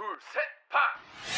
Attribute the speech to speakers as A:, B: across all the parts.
A: 둘, 셋, 파!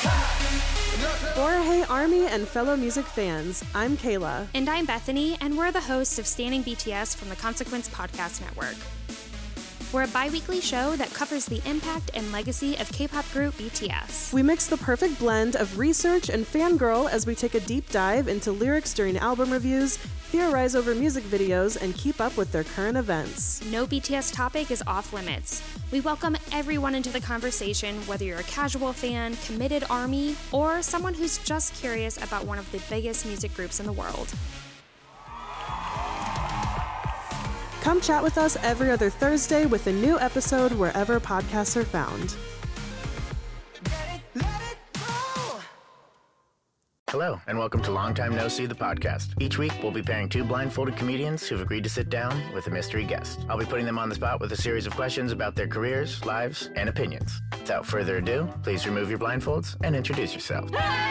B: Or hey Army and fellow music fans, I'm Kayla.
C: And I'm Bethany, and we're the hosts of Standing BTS from the Consequence Podcast Network. We're a bi-weekly show that covers the impact and legacy of K-pop group BTS.
B: We mix the perfect blend of research and fangirl as we take a deep dive into lyrics during album reviews, theorize over music videos, and keep up with their current events.
C: No BTS topic is off limits. We welcome everyone into the conversation, whether you're a casual fan, committed ARMY, or someone who's just curious about one of the biggest music groups in the world.
B: Come chat with us every other Thursday with a new episode wherever podcasts are found.
D: Hello, and welcome to Long Time No See, the podcast. Each week, we'll be pairing two blindfolded comedians who've agreed to sit down with a mystery guest. I'll be putting them on the spot with a series of questions about their careers, lives, and opinions. Without further ado, please remove your blindfolds and introduce yourselves.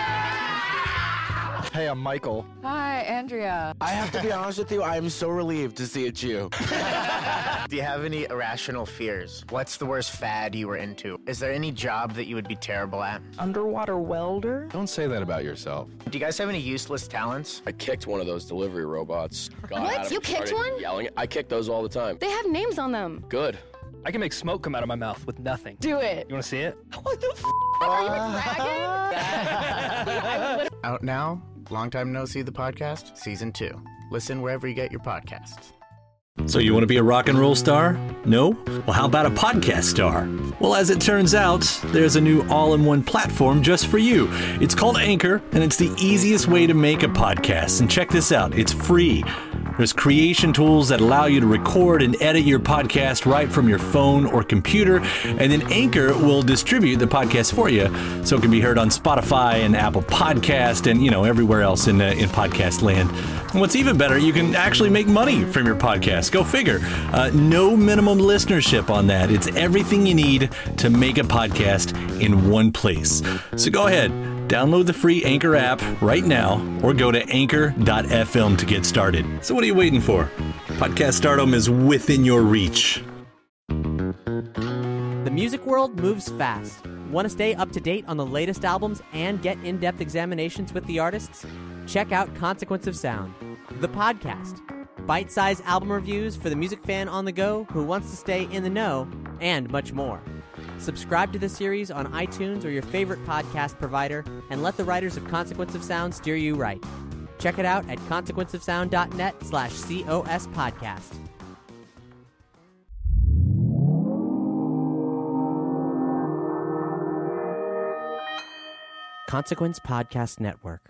E: Hey, I'm Michael.
F: Hi, Andrea.
G: I have to be honest with you, I am so relieved to see it's you.
D: Do you have any irrational fears? What's the worst fad you were into? Is there any job that you would be terrible at?
F: Underwater welder?
E: Don't say that about yourself.
D: Do you guys have any useless talents?
H: I kicked one of those delivery robots.
I: What? You kicked one?
H: Yelling. I kick those all the time.
I: They have names on them.
H: Good.
J: I can make smoke come out of my mouth with nothing.
I: Do it.
J: You want to see it?
I: What the f***? Are you a dragon?
D: Out now, Long Time No See, the podcast, Season 2. Listen wherever you get your podcasts.
K: So you want to be a rock and roll star? No? Well, how about a podcast star? Well, as it turns out, there's a new all-in-one platform just for you. It's called Anchor, and it's the easiest way to make a podcast. And check this out, it's free. There's creation tools that allow you to record and edit your podcast right from your phone or computer, and then Anchor will distribute the podcast for you so it can be heard on Spotify and Apple Podcast and, everywhere else in podcast land. And what's even better, you can actually make money from your podcast. Go figure. No minimum listenership on that. It's everything you need to make a podcast in one place. So go ahead. Download the free Anchor app right now or go to anchor.fm to get started. So what are you waiting for? Podcast stardom is within your reach.
L: The music world moves fast. Want to stay up to date on the latest albums and get in-depth examinations with the artists? Check out Consequence of Sound, the podcast. Bite-sized album reviews for the music fan on the go who wants to stay in the know, and much more. Subscribe to the series on iTunes or your favorite podcast provider, and let the writers of Consequence of Sound steer you right. Check it out at consequenceofsound.net/COS podcast. Consequence Podcast Network.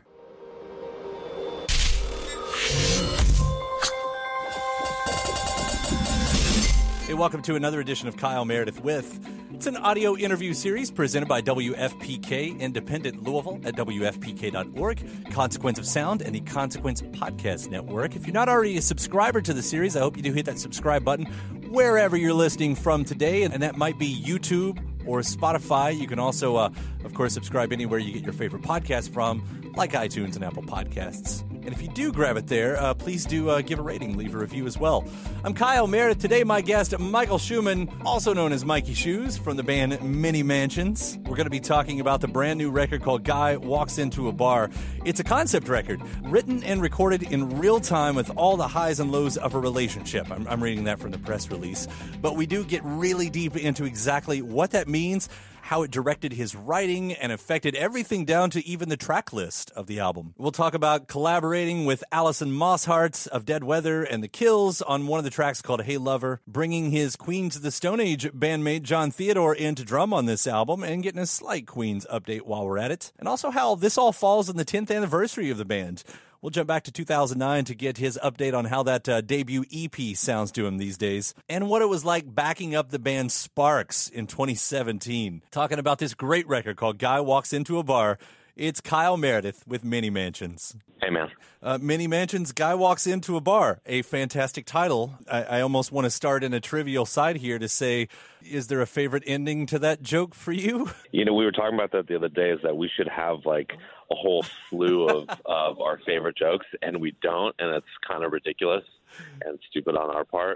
K: Hey, welcome to another edition of Kyle Meredith With. It's an audio interview series presented by WFPK Independent Louisville at WFPK.org, Consequence of Sound, and the Consequence Podcast Network. If you're not already a subscriber to the series, I hope you do hit that subscribe button wherever you're listening from today, and that might be YouTube or Spotify. You can also, of course, subscribe anywhere you get your favorite podcast from, like iTunes and Apple Podcasts. And if you do grab it there, please do give a rating, leave a review as well. I'm Kyle Meredith. Today, my guest, Michael Schumann, also known as Mikey Shoes, from the band Many Mansions. We're going to be talking about the brand new record called Guy Walks Into a Bar. It's a concept record, written and recorded in real time with all the highs and lows of a relationship. I'm reading that from the press release. But we do get really deep into exactly what that means, how it directed his writing and affected everything down to even the track list of the album. We'll talk about collaborating with Alison Mosshart of Dead Weather and The Kills on one of the tracks called Hey Lover, bringing his Queens of the Stone Age bandmate John Theodore in to drum on this album, and getting a slight Queens update while we're at it. And also how this all falls on the 10th anniversary of the band. We'll jump back to 2009 to get his update on how that debut EP sounds to him these days, and what it was like backing up the band Sparks in 2017. Talking about this great record called Guy Walks Into a Bar. It's Kyle Meredith with Many Mansions.
M: Hey, man.
K: Many Mansions, Guy Walks Into a Bar. A fantastic title. I almost want to start in a trivial side here to say, is there a favorite ending to that joke for you?
M: We were talking about that the other day, is that we should have, like, a whole slew of our favorite jokes, and we don't, and it's kind of ridiculous. stupid on our part.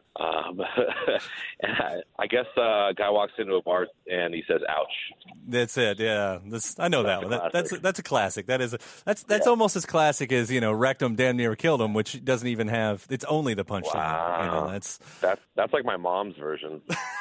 M: And I guess a guy walks into a bar and he says, "Ouch."
K: That's it. Yeah, I know that one. That's a classic. That's almost as classic as "Wrecked 'em, damn near killed 'em," which doesn't even have. It's only the punchline.
M: Wow. That's like my mom's version.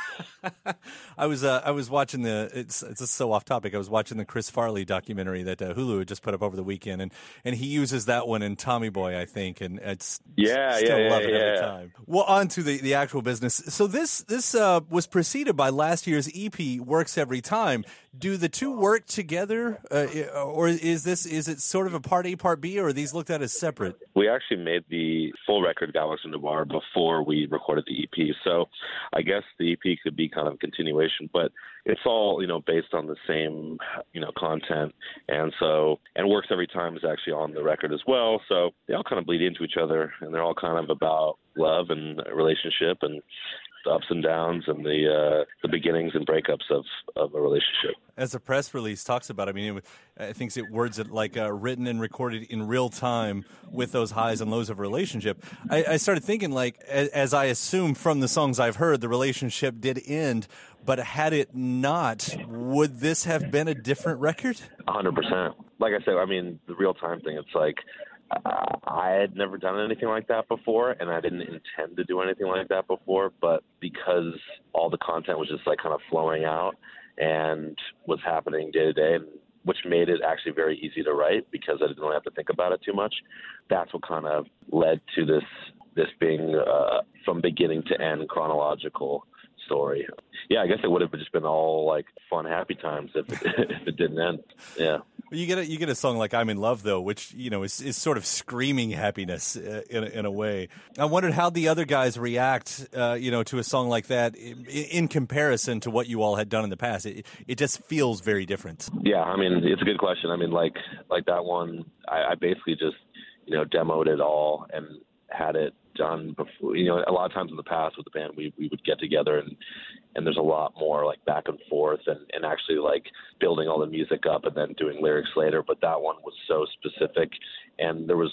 K: I was watching it's so off topic. I was watching the Chris Farley documentary that Hulu had just put up over the weekend, and he uses that one in Tommy Boy, I think, and it's still love it every time. Well, on to the actual business. So this was preceded by last year's EP, Works Every Time. Do the two work together, or is it sort of a part A, part B, or are these looked at as separate?
M: We actually made the full record, Guy Walks Into a Bar, before we recorded the EP. So I guess the EP could be kind of a continuation, but it's all, based on the same, content. And Works Every Time is actually on the record as well. So they all kind of bleed into each other, and they're all kind of about love and relationship and the ups and downs and the beginnings and breakups of a relationship.
K: As the press release talks about, I think it words it like written and recorded in real time with those highs and lows of a relationship. I started thinking, like, as I assume from the songs I've heard, the relationship did end, but had it not, would this have been a different record?
M: 100%. Like I said, the real time thing, it's like, I had never done anything like that before, and I didn't intend to do anything like that before, but because all the content was just like kind of flowing out and was happening day to day, which made it actually very easy to write because I didn't really have to think about it too much. That's what kind of led to this being from beginning to end chronological story. Yeah, I guess it would have just been all like fun, happy times if it didn't end. Yeah.
K: Well, you get a song like "I'm in Love," though, which is sort of screaming happiness in a way. I wondered how the other guys react, to a song like that in comparison to what you all had done in the past. It just feels very different.
M: Yeah, it's a good question. Like that one, I basically just demoed it all and had it done before. A lot of times in the past with the band, we would get together and there's a lot more like back and forth and actually like building all the music up and then doing lyrics later. But that one was so specific, and there was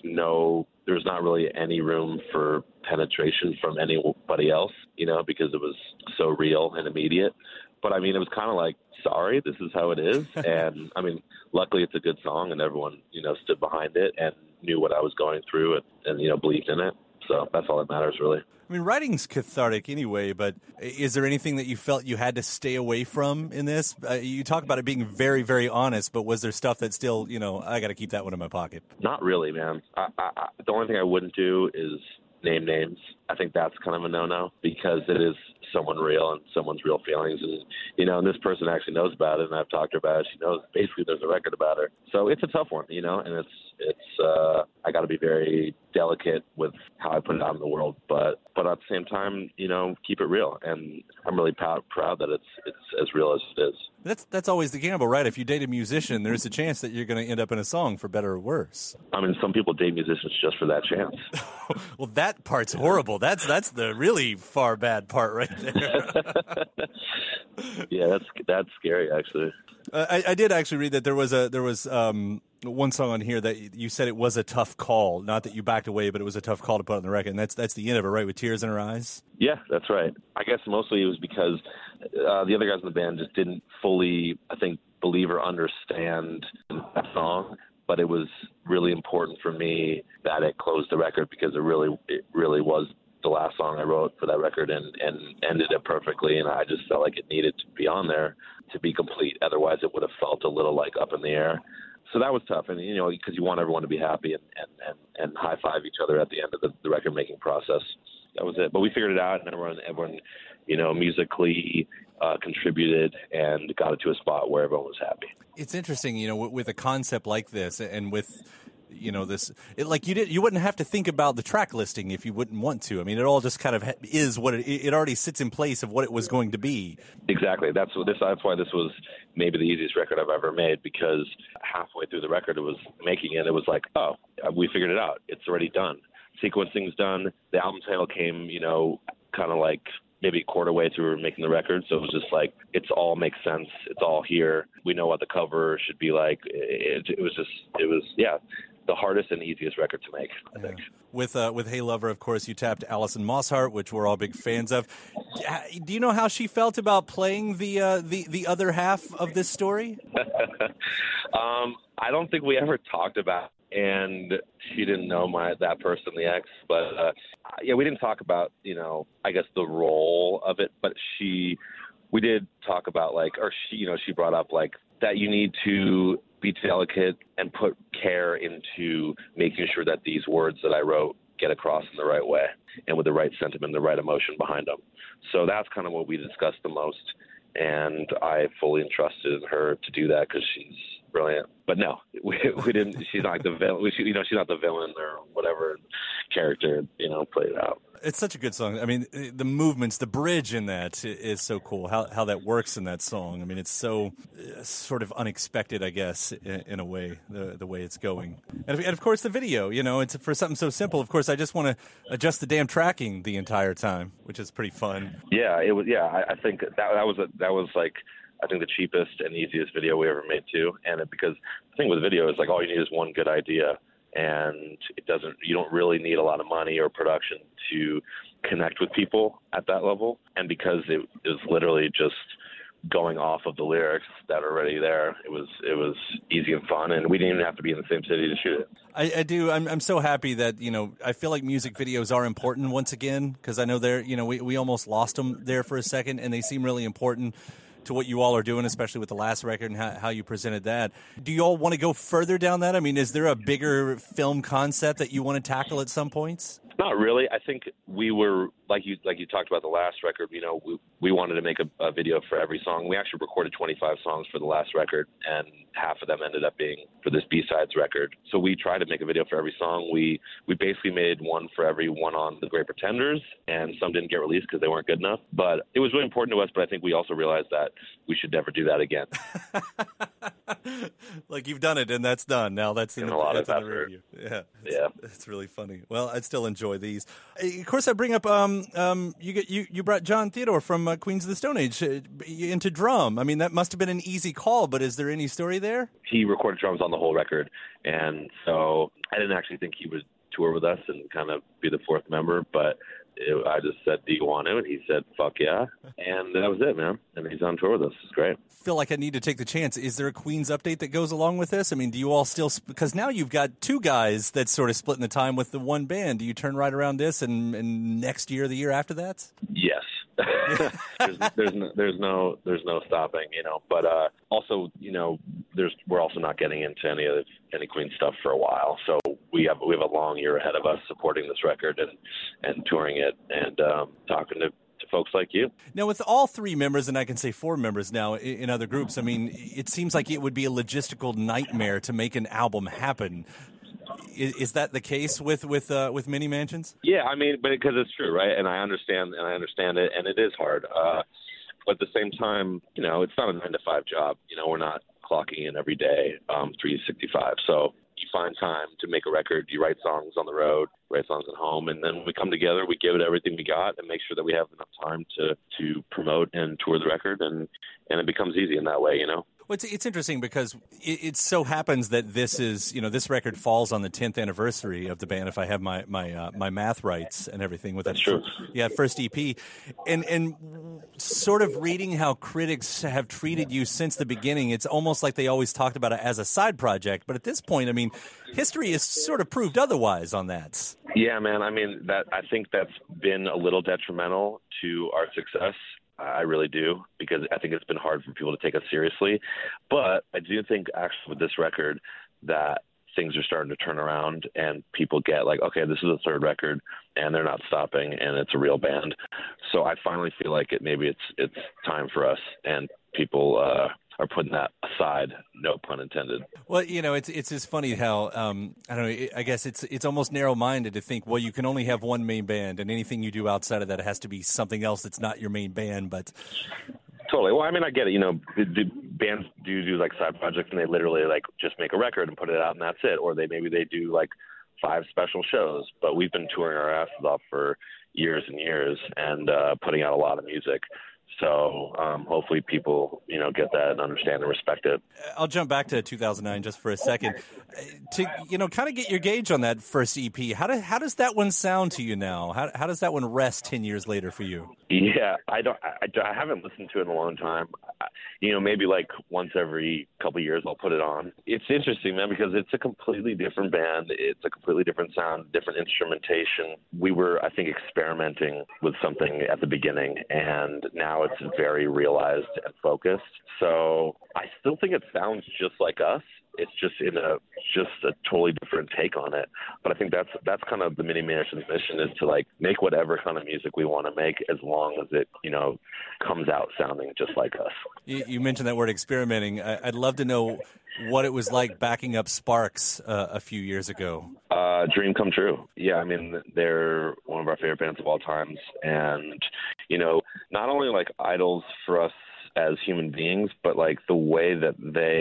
M: not really any room for penetration from anybody else, because it was so real and immediate. But it was kind of like, sorry, this is how it is. And luckily it's a good song and everyone, stood behind it and knew what I was going through and believed in it. So that's all that matters, really.
K: Writing's cathartic anyway, but is there anything that you felt you had to stay away from in this? You talk about it being very, very honest, but was there stuff that still, I got to keep that one in my pocket?
M: Not really, man. The only thing I wouldn't do is name names. I think that's kind of a no-no because it is someone real and someone's real feelings. And this person actually knows about it, and I've talked to her about it. She knows basically there's a record about her. So it's a tough one, and it's I got to be very delicate with how I put it out in the world, but at the same time, keep it real. And I'm really proud that it's as real as it is.
K: That's always the gamble, right? If you date a musician, there's a chance that you're going to end up in a song, for better or worse.
M: Some people date musicians just for that chance.
K: Well, that part's horrible. That's the really far bad part right there.
M: Yeah, that's scary, actually.
K: I did actually read that there was one song on here that you said it was a tough call. Not that you backed away, but it was a tough call to put on the record. And that's the end of it, right? With Tears in Her Eyes?
M: Yeah, that's right. I guess mostly it was because the other guys in the band just didn't fully, I think, believe or understand that song. But it was really important for me that it closed the record because it really was the last song I wrote for that record and ended it perfectly. And I just felt like it needed to be on there to be complete. Otherwise, it would have felt a little like up in the air. So that was tough, and because you want everyone to be happy and high five each other at the end of the record making process. That was it. But we figured it out, and everyone musically contributed and got it to a spot where everyone was happy.
K: It's interesting, with a concept like this, and with you wouldn't have to think about the track listing if you wouldn't want to. It all just kind of is what it already sits in place of what it was going to be.
M: Exactly. That's why this was maybe the easiest record I've ever made, because halfway through the record it was like, oh, we figured it out. It's already done. Sequencing's done. The album title came, kind of like maybe a quarter way through making the record. So it was just like, it's all makes sense. It's all here. We know what the cover should be like. It was the hardest and easiest record to make, I think.
K: With Hey Lover, of course, you tapped Alison Mosshart, which we're all big fans of. Do you know how she felt about playing the other half of this story?
M: I don't think we ever talked about it, and she didn't know that person, the ex. But, we didn't talk about, I guess the role of it. But we did talk about, she brought up, that you need to be delicate and put care into making sure that these words that I wrote get across in the right way and with the right sentiment, the right emotion behind them. So that's kind of what we discussed the most, and I fully entrusted her to do that because she's brilliant. But no, we didn't. She's not like the villain. She's not the villain or whatever character. Played it out.
K: It's such a good song. I mean, the movements, the bridge in that is so cool. How that works in that song. I mean, it's so sort of unexpected, I guess, in a way, the way it's going. And of course, the video. It's for something so simple. Of course, I just want to adjust the damn tracking the entire time, which is pretty fun.
M: Yeah, it was. Yeah, I think that was like, I think the cheapest and easiest video we ever made too. And because the thing with video is all you need is one good idea. And you don't really need a lot of money or production to connect with people at that level. And because it is literally just going off of the lyrics that are already there, it was easy and fun, and we didn't even have to be in the same city to shoot it.
K: I do. I'm so happy that, I feel like music videos are important once again, because I know we almost lost them there for a second, and they seem really important to what you all are doing, especially with the last record and how you presented that. Do you all want to go further down that? I mean, is there a bigger film concept that you want to tackle at some points?
M: Not really. I think we were, like you talked about the last record, we wanted to make a video for every song. We actually recorded 25 songs for the last record, and half of them ended up being for this B-Sides record. So we tried to make a video for every song. We basically made one for every one on The Great Pretenders, and some didn't get released because they weren't good enough. But it was really important to us, but I think we also realized that we should never do that again.
K: Like, you've done it, and that's done. Now that's in the review. Yeah. It's really funny. Well, I'd still enjoy these. Of course, I bring up you brought John Theodore from Queens of the Stone Age into drum. I mean, that must have been an easy call, but is there any story there?
M: He recorded drums on the whole record, and so I didn't actually think he would tour with us and kind of be the fourth member, but I just said, do you want to? And he said, fuck yeah. And that was it, man. And he's on tour with us. It's great.
K: I feel like I need to take the chance. Is there a Queens update that goes along with this? I mean, do you all still, because now you've got two guys that's sort of splitting the time with the one band. Do you turn right around this and next year, the year after that?
M: Yes. there's no stopping, but also, we're also not getting into any Queen stuff for a while. So we have a long year ahead of us supporting this record and touring it and talking to folks like you.
K: Now, with all three members, and I can say four members now in other groups, I mean, it seems like it would be a logistical nightmare to make an album happen. Is that the case with Mini Mansions?
M: Yeah, I mean, but because it's true, right? And I understand it, and it is hard. But at the same time, it's not a 9-to-5 job. We're not clocking in every day, 365. So you find time to make a record. You write songs on the road, write songs at home, and then we come together, we give it everything we got, and make sure that we have enough time to promote and tour the record, and it becomes easy in that way,
K: Well, it's interesting because it so happens that this is, this record falls on the 10th anniversary of the band, if I have my math rights and everything with that.
M: That's true.
K: Yeah, first EP. And sort of reading how critics have treated you since the beginning, it's almost like they always talked about it as a side project. But at this point, I mean, history has sort of proved otherwise on that.
M: Yeah, man. I mean, I think that's been a little detrimental to our success. I really do, because I think it's been hard for people to take us seriously. But I do think actually with this record that things are starting to turn around and people get like, okay, this is the third record and they're not stopping and it's a real band. So I finally feel like maybe it's time for us, and people are putting that aside, no pun intended.
K: Well, it's just funny how, I don't know, I guess it's almost narrow-minded to think, well, you can only have one main band, and anything you do outside of that has to be something else that's not your main band, but...
M: Totally. Well, I mean, I get it. The bands do like side projects, and they literally like just make a record and put it out, and that's it. Or maybe they do like 5 special shows, but we've been touring our asses off for years and years and putting out a lot of music. So hopefully people, get that and understand and respect it.
K: I'll jump back to 2009 just for a second to, kind of get your gauge on that first EP. How does that one sound to you now? How does that one rest 10 years later for you?
M: Yeah, I haven't listened to it in a long time. Maybe like once every couple of years I'll put it on. It's interesting, man, because it's a completely different band. It's a completely different sound, different instrumentation. We were, I think, experimenting with something at the beginning, and now it's very realized and focused. So I still think it sounds just like us. It's just a totally different take on it. But I think that's kind of the Mini Mansion's mission, is to like make whatever kind of music we want to make, as long as it, comes out sounding just like us.
K: You mentioned that word experimenting. I'd love to know what it was like backing up Sparks a few years ago.
M: Dream come true. Yeah, I mean, they're one of our favorite bands of all times. And, not only like idols for us as human beings, but like the way that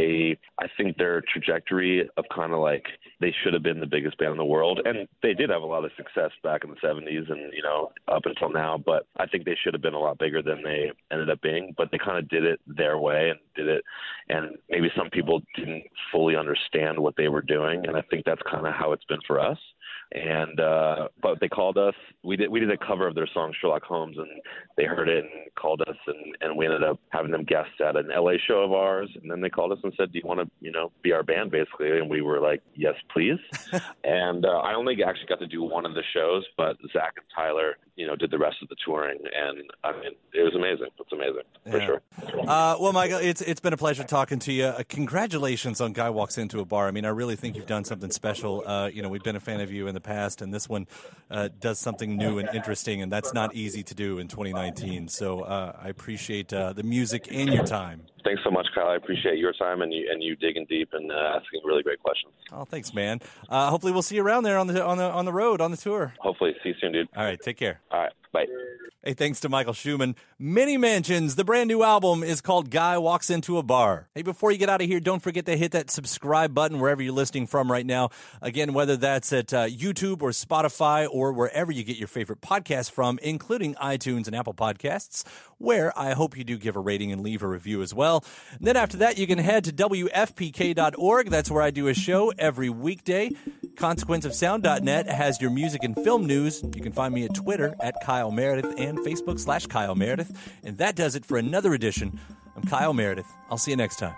M: I think their trajectory of kind of like they should have been the biggest band in the world, and they did have a lot of success back in the 70s and up until now, but I think they should have been a lot bigger than they ended up being. But they kind of did it their way and did it, and maybe some people didn't fully understand what they were doing, and I think that's kind of how it's been for us. And but they called us. We did a cover of their song Sherlock Holmes, and they heard it and called us, and we ended up having them guest at an LA show of ours. And then they called us and said, "Do you want to be our band?" basically, and we were like, "Yes, please." And I only actually got to do one of the shows, but Zach and Tyler did the rest of the touring, and I mean, it was amazing. It's amazing, for sure.
K: Well, Michael, it's been a pleasure talking to you. Congratulations on Guy Walks Into a Bar. I mean, I really think you've done something special. We've been a fan of you in the past, and this one does something new and interesting, and that's not easy to do in 2019. So I appreciate the music and your time.
M: Thanks so much, Kyle. I appreciate your time and you digging deep and asking really great questions.
K: Oh, thanks, man. Hopefully, we'll see you around there on the road, on the tour.
M: Hopefully, see you soon, dude.
K: All right, take care.
M: All right, bye.
K: Hey, thanks to Michael Schumann. Mini Mansions, the brand new album is called Guy Walks Into a Bar. Hey, before you get out of here, don't forget to hit that subscribe button wherever you're listening from right now. Again, whether that's at YouTube or Spotify or wherever you get your favorite podcasts from, including iTunes and Apple Podcasts, where I hope you do give a rating and leave a review as well. And then after that, you can head to WFPK.org. That's where I do a show every weekday. ConsequenceOfSound.net has your music and film news. You can find me at Twitter at Kyle Meredith and Facebook/Kyle Meredith. And that does it for another edition. I'm Kyle Meredith. I'll see you next time.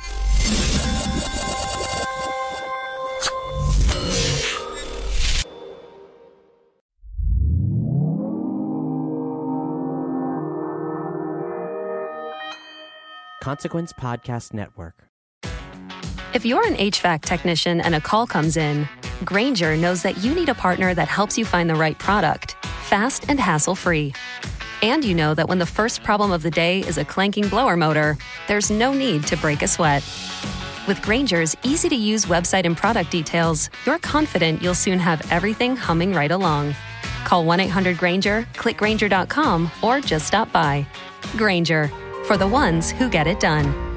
L: Consequence Podcast Network.
A: If you're an HVAC technician and a call comes in, Grainger knows that you need a partner that helps you find the right product, fast and hassle-free. And you know that when the first problem of the day is a clanking blower motor, there's no need to break a sweat. With Grainger's easy-to-use website and product details, you're confident you'll soon have everything humming right along. Call 1-800-GRAINGER, click Grainger.com, or just stop by. Grainger, for the ones who get it done.